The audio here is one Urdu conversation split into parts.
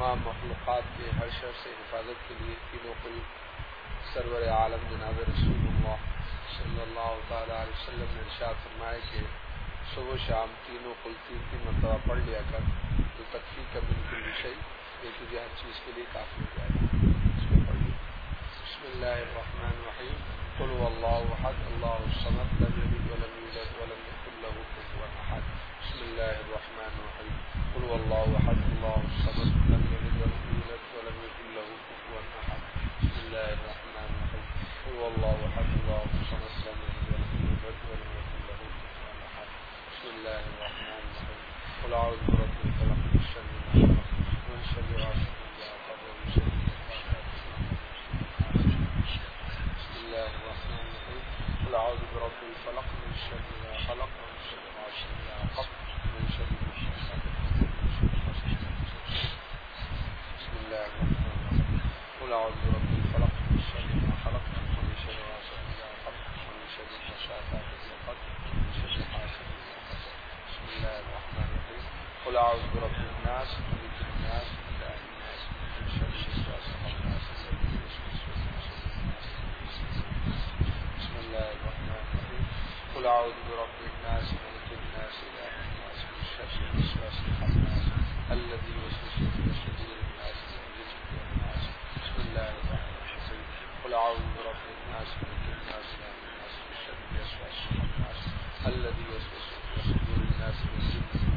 تمام مخلوقات کے ہر شر سے حفاظت کے لیے تینوں کل سرور عالم جناب رسول اللہ صلی اللہ تعالیٰ علیہ وسلم نے ارشاد فرمایا کہ صبح و شام تینوں کل تین مرتبہ پڑھ لیا کر تو تکفی کا بالکل شیء یہ تجھے ہر چیز کے لیے کافی ہو جائے گا. اس کو پڑھ لیا. بسم اللہ الرحمن الرحیم. قل هو اللہ احد اللہ الصمد لم یلد ولم یولد ولم یکن له کفوا احد. بسم اللہ الرحمن الرحیم. قل هو اللہ احد اللہ الصمد لم یلد ولم یولد ولم یکن له کفوا احد. بسم اللہ الرحمن الرحیم. قل هو اللہ احد اللہ الصمد لم یلد ولم یولد ولم یکن له کفوا احد. بسم اللہ الرحمن الرحیم. قل اعوذ برب الفلق من شر ما خلق ومن شر غاسق اذا وقب ومن شر النفاثات في العقد. بسم الله الرحمن الرحيم. قل أعوذ برب الفلق من شر ما خلق ومن شر غاسق إذا وقب ومن شر النفاثات في العقد. بسم الله الرحمن الرحيم. قل أعوذ برب الفلق من شر ما خلق ومن شر غاسق إذا وقب ومن شر النفاثات في العقد ومن شر حاسد إذا حسد. بسم الله الرحمن الرحيم. قل أعوذ برب الناس ملك الناس إله الناس من شر الوسواس الخناس الذي يوسوس في صدور الناس. بسم الله الرحمن الرحيم. قل أعوذ برب الناس ملك الناس إله الناس من شر الوسواس الخناس الذي يوسوس في صدور الناس من الجنة والناس. بسم الله الرحمن الرحيم. قل أعوذ برب الناس ملك الناس إله الناس من شر الوسواس الخناس الذي يوسوس في صدور الناس من الجنة والناس.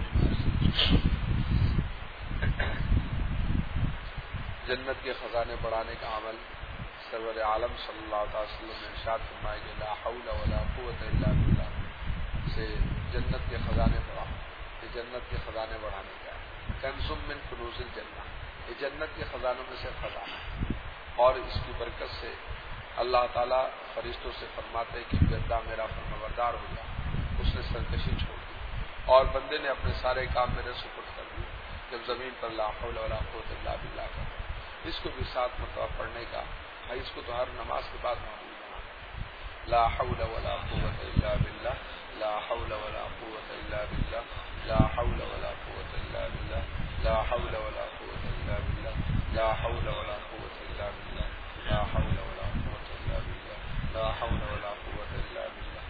جنت کے خزانے بڑھانے کا عمل سرور عالم صلی اللہ علیہ وسلم نے ارشاد فرمایا کہ لا حول ولا قوت الا باللہ سے جنت کے خزانے بڑھاؤ. یہ جنت کے خزانے بڑھانے کا ہے. کنز من کنوز الجنہ، یہ جنت کے خزانوں میں سے خزانہ ہے. اور اس کی برکت سے اللہ تعالیٰ فرشتوں سے فرماتے ہیں کہ بندہ میرا فرمانبردار ہو گیا، اس نے سرکشی چھوڑ دی اور بندے نے اپنے سارے کام میرے سپرد کر دیے. جب زمین پر لا حول ولا قوت الا باللہ کا اس کو بھی 7 مرتبہ پڑھنے کا ہے. اس کو تو ہر نماز کے بعد معمول بنا. لا حول ولا قوت الا باللہ لا حول ولا قوت الا باللہ لا حول ولا قوت الا باللہ لا حول ولا قوت الا باللہ لا حول ولا قوت الا باللہ لا حول ولا قوت الا باللہ لا حول ولا قوت الا باللہ.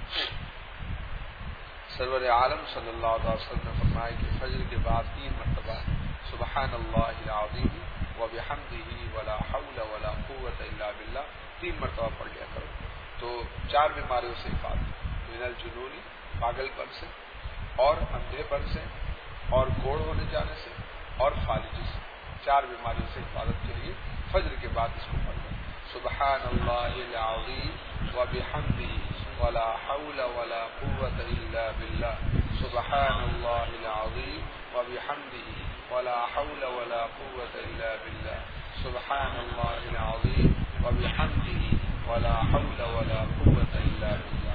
سرور عالم صلی اللہ علیہ وسلم نے فرمایا کہ فجر کے بعد 3 مرتبہ سبحان اللہ العظیم وبحمدہ ولا حول ولا قوت الا باللہ 3 مرتبہ پڑھ لیا کرو تو 4 بیماریوں سے حفاظت، من الجنون پاگل پن سے اور اندھے پن سے اور کوڑ ہونے جانے سے اور فالجی سے. 4 بیماریوں سے حفاظت کے لیے فجر کے بعد اس کو پڑھ لو. سبحان اللہ العظیم وبحمدہ ولا حول ولا قوت الا باللہ سبحان اللہ العظیم وبحمدہ ولا حول ولا قوت الا باللہ سبحان اللہ العظیم وبحمدہ ولا حول ولا قوت الا باللہ.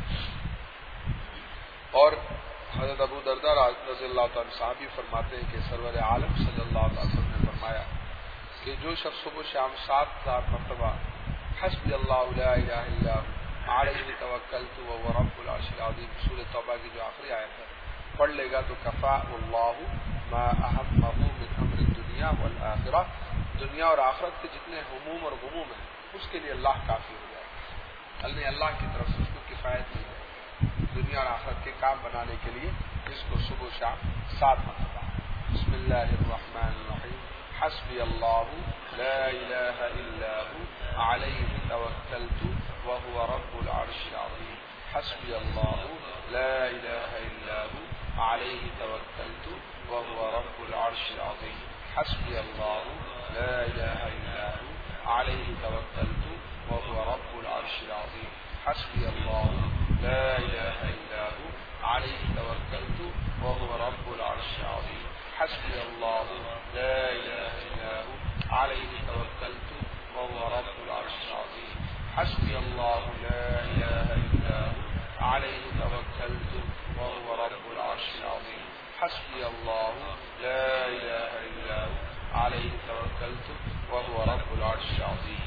اور حضرت ابو درداء رضی اللہ تعالیٰ صحابی فرماتے ہیں کہ سرور عالم صلی اللہ علیہ وسلم نے فرمایا کہ جو شخص صبح شام 7 مرتبہ حسبی اللہ لا الہ الا ہو علیہ توکلت وهو رب العرش العظیم سورۃ توبہ کی جو آخری آیت ہے پڑھ لے گا تو کفا اللہ ما اہمہ من امر الدنیا والآخرہ، دنیا اور آخرت کے جتنے ہموم اور غموم ہیں اس کے لیے اللہ کافی ہو جائے گا. اللہ کی طرف سے اس کو کفایت مل جائے گی دنیا اور آخرت کے کام بنانے کے لیے. اس کو صبح و شام 7 مرتبہ. بسم اللہ الرحمن الرحیم. حسبی اللہ لا الہ الا ہو علیہ توکلت وهو رب العرش العظیم. حسبی اللہ لا الہ الا ہو علیہ توکلت وهو رب العرش العظیم. حسبی اللہ لا الہ الا ہو علیہ توکلت وهو رب العرش العظیم. حسبی اللہ لا الہ الا ہو علیہ توکلت وهو رب العرش العظیم. حسبی اللہ لا الہ الا ہو علیہ توکلت وهو رب العرش العظیم. حسبی اللہ لا الہ الا ہو علیہ توکلت وهو رب العرش العظیم. حسبی اللہ لا الہ الا ہو علیہ توکلت وهو رب العرش العظیم.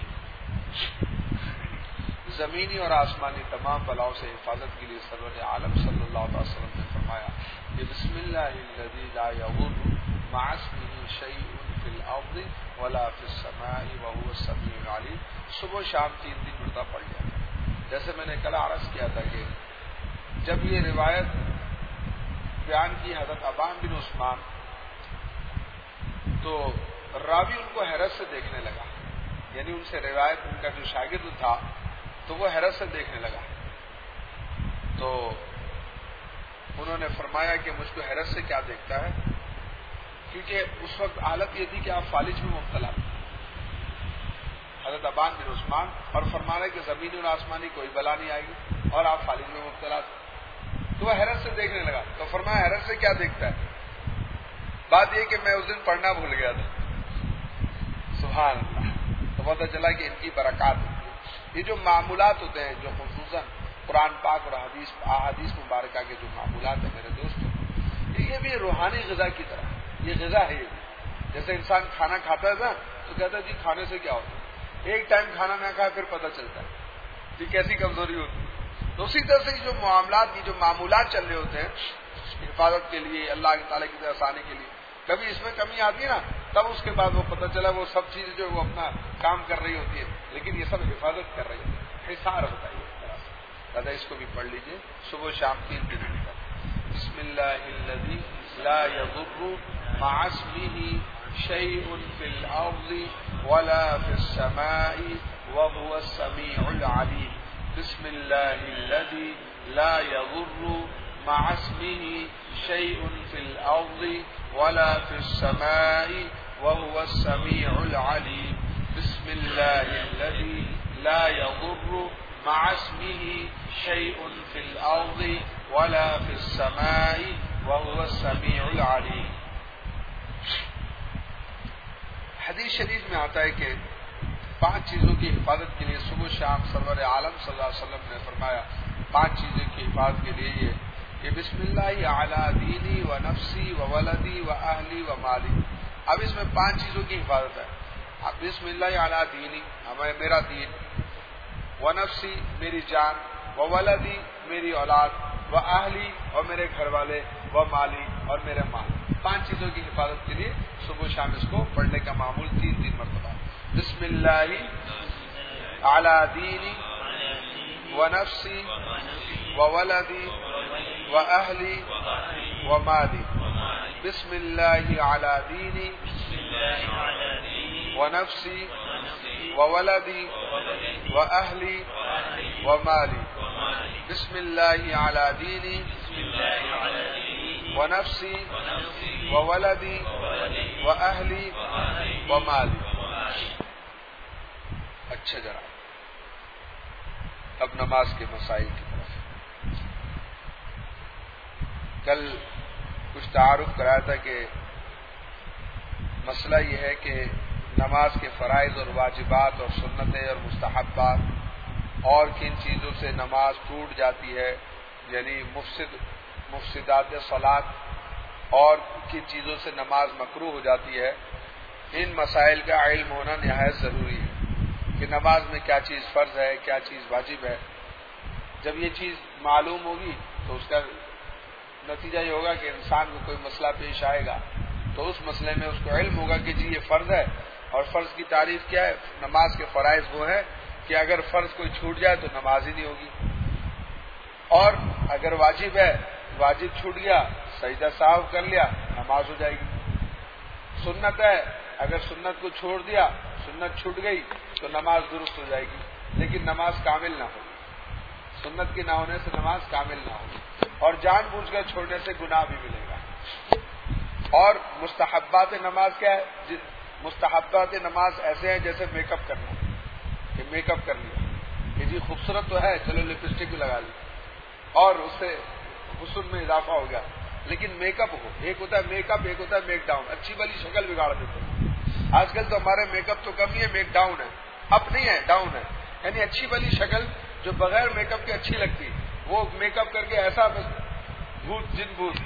زمینی اور آسمانی تمام بلاؤں سے حفاظت کے لیے سرور عالم صلی اللہ علیہ وسلم نے فرمایا کہ بسم اللہ الذی لا یضر مع اسمه شيء في الارض ولا في السماء وهو السميع العليم. صبح و شام 3 دن مرتبہ پڑھ جاتا ہے. جیسے میں نے کل عرض کیا تھا کہ جب یہ روایت بیان کی حضرت ابان بن عثمان تو راوی ان کو حیرت سے دیکھنے لگا، یعنی ان سے روایت ان کا جو شاگرد تھا تو وہ حیرت سے دیکھنے لگا. تو انہوں نے فرمایا کہ مجھ کو حیرت سے کیا دیکھتا ہے، کیونکہ اس وقت حالت یہ تھی کہ آپ فالج میں مبتلا تھے حضرت ابان بن عثمان، اور فرما رہے کہ زمینی اور آسمانی کوئی بلا نہیں آئے گی اور آپ فالج میں مبتلا تھے. تو وہ حیرت سے دیکھنے لگا. تو فرمایا حیرت سے کیا دیکھتا ہے؟ بات یہ کہ میں اس دن پڑھنا بھول گیا تھا. سبحان اللہ. تو پتہ چلا کہ ان کی برکات ہوتی ہے. یہ جو معمولات ہوتے ہیں جو خصوصاً قرآن پاک اور احادیث مبارکہ کے جو معمولات ہیں میرے دوستوں، یہ بھی روحانی غذا کی طرح یہ غذا ہے. جیسے انسان کھانا کھاتا ہے نا تو کہتا ہے جی کھانے سے کیا ہوتا ہے، ایک ٹائم کھانا نہ کھائے پھر پتہ چلتا ہے کہ کیسی کمزوری ہوتی ہے. تو اسی طرح سے جو معاملات کی جو معمولات چل رہے ہوتے ہیں حفاظت کے لیے، اللہ تعالیٰ کی طرف آنے کے لیے، کبھی اس میں کمی آتی ہے نا تب اس کے بعد وہ پتہ چلا وہ سب چیزیں جو وہ اپنا کام کر رہی ہوتی ہے، لیکن یہ سب حفاظت کر رہی ہوتی ہے. حصار ہوتا ہے اس طرح سے. دادا اس کو بھی پڑھ لیجئے صبح و شام 3 دن کا. بسم اللہ الذی لا یضر مع اسمہ شیء فی الارض ولا فی السماء وهو السمیع العلیم. بسم اللہ الذی لا یضر مع اسمه شيء في الأرض ولا في السماء وهو السميع العليم. بسم الله الذي لا يضر مع اسمه شيء في الأرض ولا في السماء وهو السميع العليم. حدیث شریف میں آتا ہے کہ 5 چیزوں کی حفاظت کے لیے صبح شام سرور عالم صلی اللہ علیہ وسلم نے فرمایا 5 چیزوں کی حفاظت کے لیے یہ بسم اللہ علی دینی و نفسی و ولدی و اہلی و مالی. اب اس میں 5 چیزوں کی حفاظت ہے. اب بسم اللہ علی دینی میرا دین، و نفسی میری جان، و ولدی میری اولاد، و اہلی اور میرے گھر والے، و مالی اور میرے مال. 5 چیزوں کی حفاظت کے لیے صبح شام اس کو پڑھنے کا معمول 3 مرتبہ. بسم اللہ علی دینی و نفسی و ولدی و اہلی و مالی. بسم اللہ علی دینی و نفسی و ولدی و اہلی و مالی. بسم اللہ علی دینی و نفسی و ولدی و اہلی و مالی. اچھا جناب، اب نماز کے مسائل کی طرف. کل کچھ تعارف کرایا تھا کہ مسئلہ یہ ہے کہ نماز کے فرائض اور واجبات اور سنتیں اور مستحبات اور کن چیزوں سے نماز ٹوٹ جاتی ہے، یعنی مفسدات صلاۃ، اور کن چیزوں سے نماز مکروہ ہو جاتی ہے. ان مسائل کا علم ہونا نہایت ضروری ہے کہ نماز میں کیا چیز فرض ہے، کیا چیز واجب ہے. جب یہ چیز معلوم ہوگی تو اس کا نتیجہ یہ ہوگا کہ انسان کو کوئی مسئلہ پیش آئے گا تو اس مسئلے میں اس کو علم ہوگا کہ جی یہ فرض ہے. اور فرض کی تعریف کیا ہے؟ نماز کے فرائض وہ ہے کہ اگر فرض کوئی چھوٹ جائے تو نماز ہی نہیں ہوگی، اور اگر واجب ہے، واجب چھوٹ گیا، سجدہ سہو کر لیا، نماز ہو جائے گی. سنت ہے، اگر سنت کو چھوڑ دیا، سنت چھوٹ گئی تو نماز درست ہو جائے گی، لیکن نماز کامل نہ ہوگی. سنت کے نہ ہونے سے نماز کامل نہ ہوگی، اور جان بوجھ کر چھوڑنے سے گناہ بھی ملے گا. اور مستحبات نماز کیا ہے؟ مستحبات نماز ایسے ہیں جیسے میک اپ کرنا، کہ میک اپ کر لیا کہ جی خوبصورت تو ہے، چلو لپسٹک بھی لگا لی اور اس سے حسن میں اضافہ ہو گیا. لیکن میک اپ ہو، ایک ہوتا ہے میک اپ، ایک ہوتا ہے میک ڈاؤن. اچھی والی شکل بگاڑ دیتے ہیں. آج کل تو ہمارے میک اپ تو کم ہی ہے، میک ڈاؤن ہے، اپ نہیں ہے، ڈاؤن ہے. یعنی اچھی والی شکل جو بغیر میک اپ کے اچھی لگتی وہ میک اپ کر کے ایسا بس بھوت جن بھوت.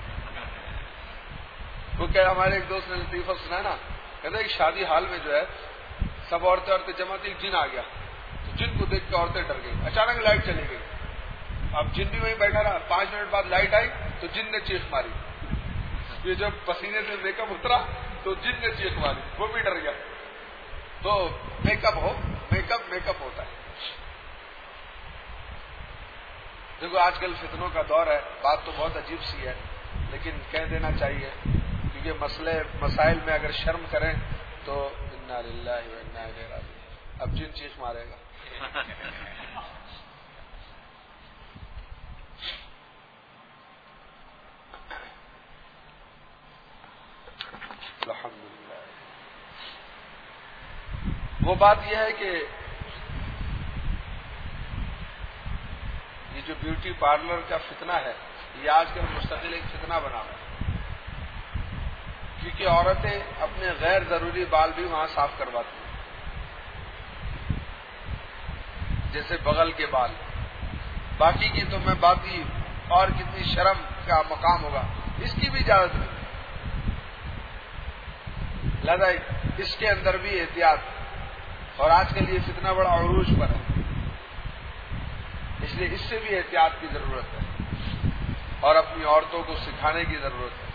وہ کیا ہمارے ایک دوست نے لطیفہ سنا نا، کہتے ایک شادی حال میں جو ہے سب عورتیں جمع تھی، ایک جن آ گیا تو جن کو دیکھ کے عورتیں ڈر گئی. اچانک لائٹ چلی گئی، اب جن بھی وہیں بیٹھا رہا. 5 منٹ بعد لائٹ آئی تو جن نے چیخ ماری. یہ جب پسینے سے میک اپ اترا تو جن نے چیخ ماری، وہ بھی ڈر گیا. تو میک اپ ہوتا ہے. دیکھو آج کل فتنوں کا دور ہے، بات تو بہت عجیب سی ہے لیکن کہہ دینا چاہیے، کیونکہ مسائل میں اگر شرم کریں تو انا للہ و انا الیہ راجعون. اب جن چیخ مارے گا. الحمدللہ. وہ بات یہ ہے کہ یہ جو بیوٹی پارلر کا فتنہ ہے یہ آج کل مستقل ایک فتنہ بنا ہوا ہے، کیونکہ عورتیں اپنے غیر ضروری بال بھی وہاں صاف کرواتی ہیں، جیسے بغل کے بال. باقی کی تو میں بات ہی اور کتنی شرم کا مقام ہوگا، اس کی بھی اجازت نہیں. لہذا اس کے اندر بھی احتیاط، اور آج کل یہ فتنہ بڑا عروج پر ہے، اس لیے اس سے بھی احتیاط کی ضرورت ہے اور اپنی عورتوں کو سکھانے کی ضرورت ہے.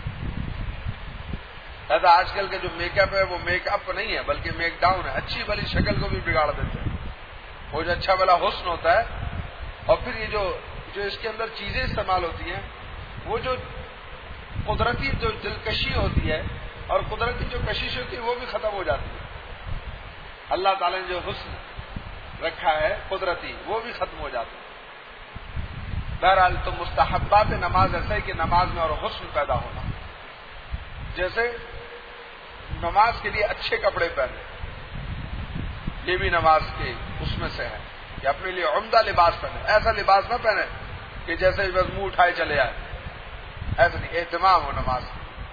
لہذا آج کل کا جو میک اپ ہے وہ میک اپ نہیں ہے بلکہ میک ڈاؤن ہے. اچھی بھلی شکل کو بھی بگاڑ دیتے ہیں. وہ جو اچھا بھلا حسن ہوتا ہے، اور پھر یہ جو اس کے اندر چیزیں استعمال ہوتی ہیں، وہ جو قدرتی جو دلکشی ہوتی ہے اور قدرتی جو کشش ہوتی ہے وہ بھی ختم ہو جاتی ہے. اللہ تعالیٰ نے جو حسن رکھا ہے قدرتی وہ بھی ختم ہو جاتا ہے. بہرحال تو مستحبات نماز ایسا ہے کہ نماز میں اور حسن پیدا ہونا، جیسے نماز کے لیے اچھے کپڑے پہنے، یہ بھی نماز کے اس میں سے ہے کہ اپنے لیے عمدہ لباس پہنے. ایسا لباس نہ پہنے کہ جیسے بس منہ اٹھائے چلے آئے، ایسا نہیں. اہتمام ہو نماز.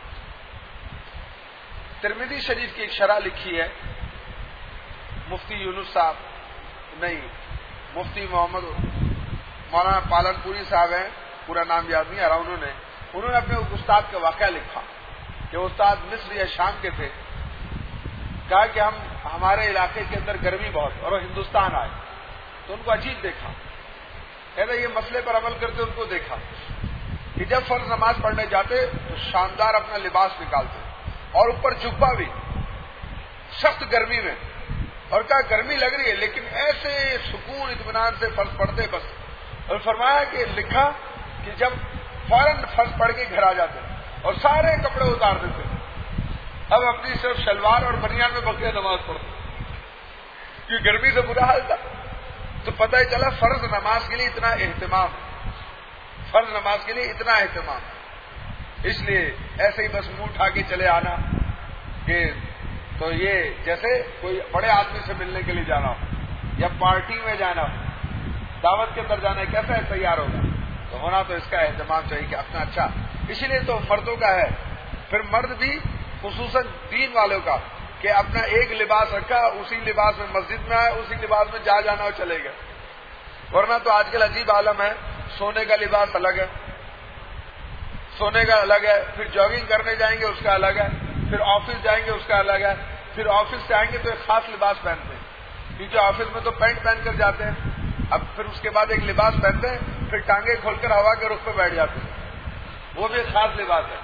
ترمذی شریف کی ایک شرح لکھی ہے مفتی یونس صاحب، نہیں مفتی مولانا پالن پوری صاحب ہیں، پورا نام یاد نہیں آ رہا. انہوں نے اپنے استاد کا واقعہ لکھا کہ استاد مصر یا شام کے تھے. کہا کہ ہمارے علاقے کے اندر گرمی بہت اور وہ ہندوستان آئے تو ان کو عجیب دیکھا. کہتے یہ مسئلے پر عمل کرتے ان کو دیکھا کہ جب فرض نماز پڑھنے جاتے تو شاندار اپنا لباس نکالتے اور اوپر جبہ بھی سخت گرمی میں، اور کہا گرمی لگ رہی ہے لیکن ایسے سکون اطمینان سے فرض پڑھتے بس. اور فرمایا کہ لکھا کہ جب فوراً فرض پڑھ کے گھر آ جاتے اور سارے کپڑے اتار دیتے، اب اپنی صرف شلوار اور بنیان میں بقیہ نماز پڑھتے کیونکہ گرمی سے برا حال تھا. تو پتہ ہی چلا فرض نماز کے لیے اتنا اہتمام، فرض نماز کے لیے اتنا اہتمام. اس لیے ایسے ہی بس منہ اٹھا کے چلے آنا کہ تو یہ جیسے کوئی بڑے آدمی سے ملنے کے لیے جانا ہو یا پارٹی میں جانا ہو، دعوت کے اندر جانا ہے، کیسا ہے تیار ہوگا تو ہونا تو اس کا اہتمام چاہیے کہ اپنا اچھا. اسی لیے تو مردوں کا ہے، پھر مرد بھی خصوصاً دین والوں کا کہ اپنا ایک لباس رکھا، اسی لباس میں مسجد میں آئے، اسی لباس میں جانا ہو چلے گئے. ورنہ تو آج کل عجیب عالم ہے، سونے کا لباس الگ ہے، سونے کا الگ ہے، پھر جاگنگ کرنے جائیں گے اس کا الگ ہے، پھر آفس جائیں گے اس کا الگ ہے، پھر آفس سے آئیں گے تو ایک خاص لباس پہنتے ہیں کیونکہ آفس میں تو پینٹ پہن کر جاتے ہیں. اب پھر اس کے بعد ایک لباس پہنتے ہیں، پھر ٹانگیں کھول کر ہوا کے رخ پہ بیٹھ جاتے ہیں، وہ بھی ایک خاص لباس ہے.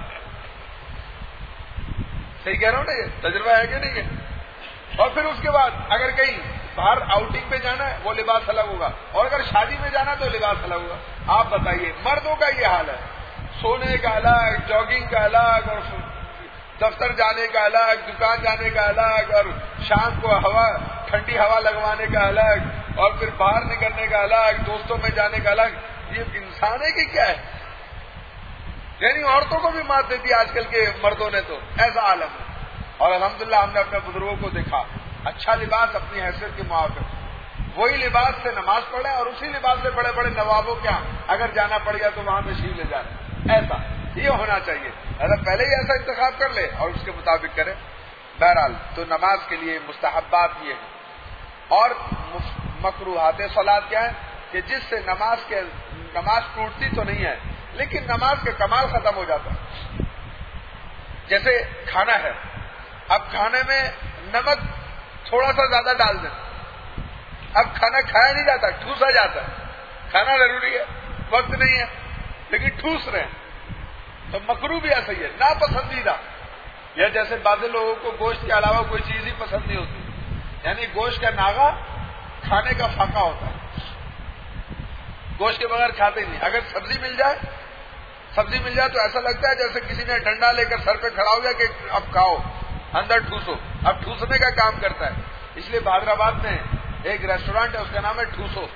صحیح کہہ رہا ہوں نا، یہ تجربہ ہے کہ نہیں ہے. اور پھر اس کے بعد اگر کہیں باہر آؤٹنگ پہ جانا ہے وہ لباس الگ ہوگا، اور اگر شادی میں جانا تو لباس الگ ہوگا. آپ بتائیے مردوں کا یہ حال ہے، سونے کا الگ، جاگنگ کا الگ، اور دفتر جانے کا الگ، دکان جانے کا الگ، اور شام کو ٹھنڈی ہوا لگوانے کا الگ، اور پھر باہر نکلنے کا الگ، دوستوں میں جانے کا الگ. یہ انسان ہے کہ کیا ہے؟ یعنی عورتوں کو بھی مات دیتی آج کل کے مردوں نے، تو ایسا عالم ہے. اور الحمدللہ ہم نے اپنے بزرگوں کو دیکھا، اچھا لباس اپنی حیثیت کے موافق، وہی لباس سے نماز پڑھے اور اسی لباس سے بڑے بڑے نوابوں کے اگر جانا پڑ گیا تو وہاں تشریف لے جانا. ایسا یہ ہونا چاہیے. اگر پہلے ہی ایسا انتخاب کر لے اور اس کے مطابق کرے. بہرحال تو نماز کے لیے مستحبات یہ ہیں. اور مکروہات صلاۃ کیا ہے کہ جس سے نماز ٹوٹتی تو نہیں ہے لیکن نماز کا کمال ختم ہو جاتا ہے. جیسے کھانا ہے، اب کھانے میں نمک تھوڑا سا زیادہ ڈال دیں، اب کھانا کھایا نہیں جاتا، ٹھوسا جاتا ہے. کھانا ضروری ہے، وقت نہیں ہے لیکن ٹھوس رہے ہیں. تو مکروہ بھی ایسا ہی ہے، ناپسندیدہ. یا جیسے بعض لوگوں کو گوشت کے علاوہ کوئی چیز ہی پسند نہیں ہوتی، یعنی گوشت کا ناغہ کھانے کا فاقہ ہوتا ہے، گوشت کے بغیر کھاتے ہی نہیں. اگر سبزی مل جائے تو ایسا لگتا ہے جیسے کسی نے ڈنڈا لے کر سر پہ کھڑا ہو گیا کہ اب کھاؤ، اندر ٹھوسو. اب ٹھوسنے کا کام کرتا ہے. اس لیے حیدرآباد میں ایک ریسٹورینٹ ہے، اس کا نام ہے ٹھوسو.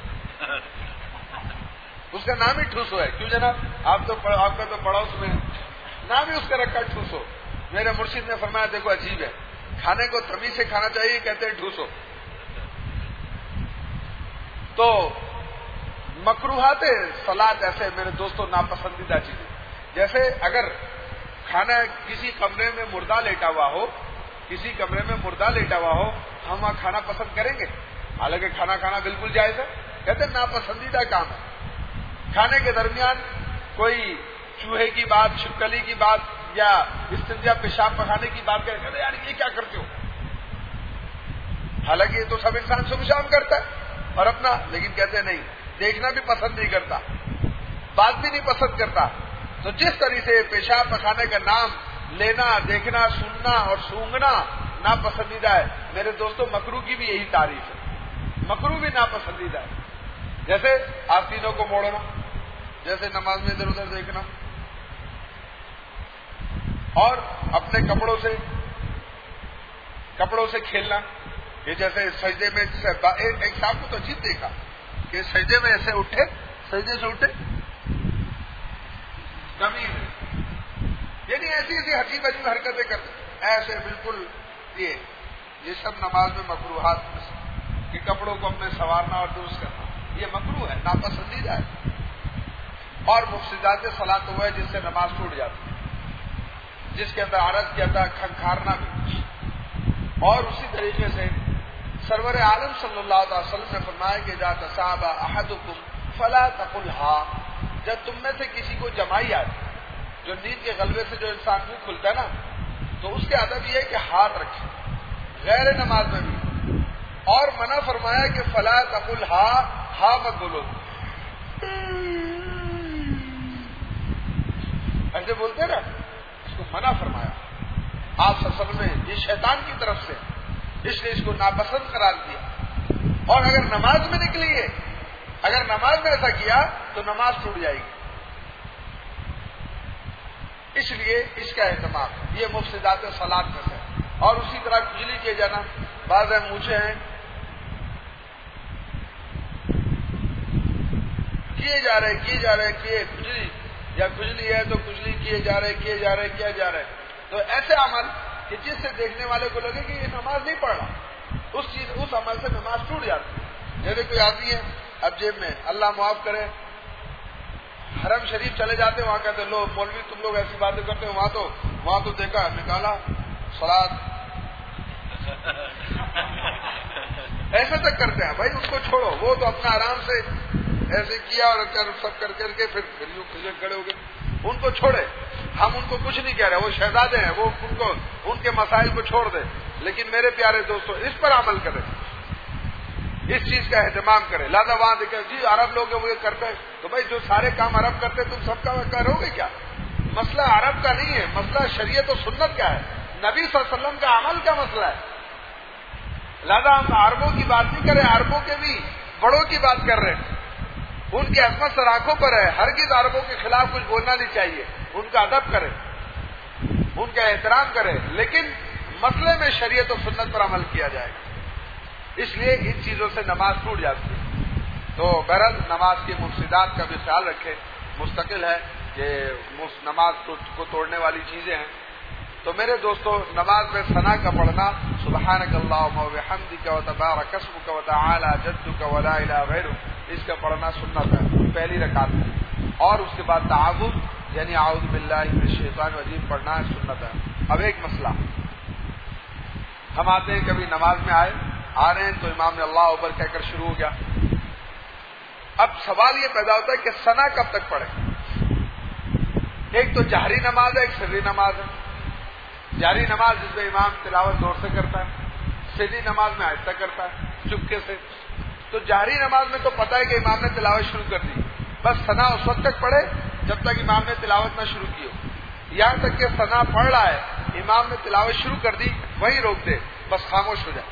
اس کا نام ہی ٹھوسو ہے. کیوں جناب؟ آپ کا تو پڑوس میں نام ہی اس کا رکھا ٹھوسو. میرے مرشد نے فرمایا دیکھو عجیب ہے، کھانے کو تمیز سے کھانا چاہیے، کہتے ہیں ٹھوسو. تو مکروہات صلات ایسے میرے دوستوں ناپسندیدہ چیزیں، جیسے اگر کھانا کسی کمرے میں مردہ لیٹا ہوا ہو ہم وہاں کھانا پسند کریں گے؟ حالانکہ کھانا بالکل جائز ہے. کہتے ہیں ناپسندیدہ کام ہے. کھانے کے درمیان کوئی چوہے کی بات، چھپکلی کی بات یا استنجا پیشاب پخانے کی بات کرے، کہتے ہیں یار یہ کیا کرتے ہو؟ حالانکہ یہ تو سب انسان صبح شام کرتا ہے اور اپنا، لیکن کہتے ہیں نہیں، دیکھنا بھی پسند نہیں کرتا، بات بھی نہیں پسند کرتا. تو جس طریقے سے پیشاب پخانے کا نام لینا، دیکھنا، سننا اور سونگنا ناپسندیدہ ہے، میرے دوستوں مکروہ کی بھی یہی تعریف ہے. مکروہ بھی ناپسندیدہ ہے. جیسے آپ تینوں کو موڑنا، جیسے نماز میں ادھر ادھر دیکھنا، اور اپنے کپڑوں سے کھیلنا. یہ جیسے سجدے میں ایک صاحب کو تو عجیب دیکھا کہ سجدے میں ایسے اٹھے، سجدے سے اٹھے کمی ہے، یعنی ایسی عجیب حرکتیں کرتے ایسے بالکل. یہ سب نماز میں مکروہات کہ کپڑوں کو اپنے سنوارنا اور درست کرنا، یہ مکروہ ہے، ناپسندیدہ ہے. اور مفسدات صلاۃ وہ ہے جس سے نماز ٹوٹ جاتی ہے، جس کے اندر عرض کیا تھا کھنکھارنا بھی. اور اسی طریقے سے سرور عالم صلی اللہ علیہ وسلم نے فرمایا کہ اذا تصاب احدکم فلا تقل ہا، جب تم میں سے کسی کو جمائی آئے، جو نیند کے غلبے سے جو انسان منہ کھلتا ہے نا، تو اس کے ادب یہ ہے کہ ہاتھ رکھے غیر نماز میں بھی. اور منع فرمایا کہ فلا تقل ہا مت بولو، ایسے بولتے نا، اس کو منع فرمایا آپ صلی اللہ علیہ وسلم نے. یہ شیطان کی طرف سے، اس نے اس کو ناپسند قرار دیا. اور اگر نماز میں نکلی ہے، اگر نماز میں ایسا کیا تو نماز ٹوٹ جائے گی. اس لیے اس کا اہتمام، یہ مفسدات صلاۃ میں سے. اور اسی طرح کھجلی کیے جانا، بعض مونچھے ہیں کیے جا رہے کھجلی، یا کھجلی ہے تو کھجلی کیے جا رہے. تو ایسے عمل کہ جس سے دیکھنے والے کو لگے کہ یہ نماز نہیں پڑھ رہا، اس عمل سے نماز ٹوٹ جاتی ہے. جیسے کوئی آدمی ہے اب جیب میں، اللہ معاف کرے، حرم شریف چلے جاتے، وہاں کہتے لو مولوی تم لوگ ایسی باتیں کرتے ہو، وہاں تو دیکھا نکالا صلاۃ ایسے تک کرتے ہیں. بھائی اس کو چھوڑو، وہ تو اپنا آرام سے ایسے کیا اور سب کر کے پھر کھڑے ہو گئے. ان کو چھوڑے، ہم ان کو کچھ نہیں کہہ رہے، وہ شہزادے ہیں، وہ ان کے مسائل کو چھوڑ دیں. لیکن میرے پیارے دوستو اس پر عمل کریں، اس چیز کا اہتمام کریں. لہٰذا وہاں دیکھیں جی عرب لوگ وہ کرتے ہیں، تو بھائی جو سارے کام عرب کرتے تم سب کا کرو گے کیا؟ مسئلہ عرب کا نہیں ہے، مسئلہ شریعت و سنت کا ہے، نبی صلی اللہ علیہ وسلم کا عمل کا مسئلہ ہے. لہٰذا ہم عربوں کی بات نہیں کریں، عربوں کے بھی بڑوں کی بات کر رہے ہیں. ان کی عظمت سراخوں پر ہے، ہرگز عربوں کے خلاف کچھ بولنا نہیں چاہیے. ان کا ادب کریں، ان کا احترام کریں، لیکن مسئلے میں شریعت و سنت پر عمل کیا جائے گا. اس لیے ان چیزوں سے نماز ٹوٹ جاتی ہے. تو بہرحال نماز کے مفسدات کا بھی خیال رکھیں. مستقل ہے کہ نماز کو توڑنے والی چیزیں ہیں. تو میرے دوستو نماز میں ثنا کا پڑھنا، سبحانک اللہم و بحمدک و تبارک اسمک و تعالی جدک و لا الہ غیرک، اس کا پڑھنا سنت ہے پہلی رکعت میں. اور اس کے بعد تعوذ یعنی اعوذ باللہ من الشیطان الرجیم پڑھنا سنت ہے. اب ایک مسئلہ، ہم آتے ہیں کبھی نماز میں آ رہے ہیں تو امام نے اللہ اکبر کہہ کر شروع ہو گیا. اب سوال یہ پیدا ہوتا ہے کہ ثنا کب تک پڑھیں؟ ایک تو جہری نماز ہے، ایک سری نماز ہے. جہری نماز جس میں امام تلاوت زور سے کرتا ہے، سری نماز میں آہستہ کرتا ہے چپکے سے. تو جہری نماز میں تو پتہ ہے کہ امام نے تلاوت شروع کر دی، بس ثنا اس وقت تک پڑھے جب تک امام نے تلاوت نہ شروع کی ہو. یہاں تک کہ ثنا پڑھ رہا ہے، امام نے تلاوت شروع کر دی، وہیں روک دے، بس خاموش ہو جائے.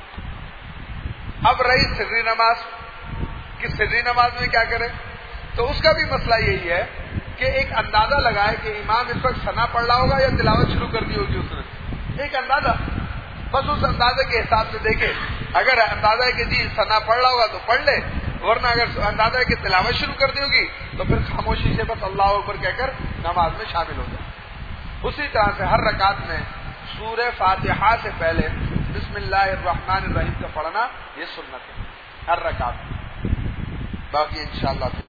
اب رہی سری نماز کہ سری نماز میں کیا کرے، تو اس کا بھی مسئلہ یہی ہے کہ ایک اندازہ لگائے کہ امام اس وقت ثنا پڑھ رہا ہوگا یا تلاوت شروع کر دی ہوگی اس نے، ایک اندازہ، بس اس اندازے کے حساب سے دیکھے. اگر اندازہ ہے کہ جی ثنا پڑھ رہا ہوگا تو پڑھ لے، ورنہ اگر اندازہ ہے کہ تلاوت شروع کر دی ہوگی تو پھر خاموشی سے بس اللہ اکبر کہہ کر نماز میں شامل ہو جائے. اسی طرح سے ہر رکعت میں سورہ فاتحہ سے پہلے بسم اللہ الرحمن الرحیم کا پڑھنا یہ سنت ہے ہر رکعت میں. باقی انشاءاللہ